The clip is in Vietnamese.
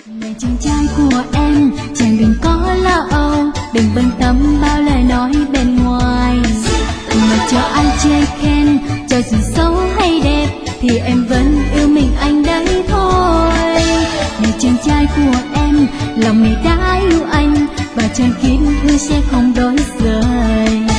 Này chàng trai của em, chàng đừng có lo âu, đừng bận tâm bao lời nói bên ngoài. Mà cho ai chê khen, cho dù xấu hay đẹp, thì em vẫn yêu mình anh đấy thôi. Này chàng trai của em, lòng mình đã yêu anh, và chàng kiên hứa sẽ không đổi rời.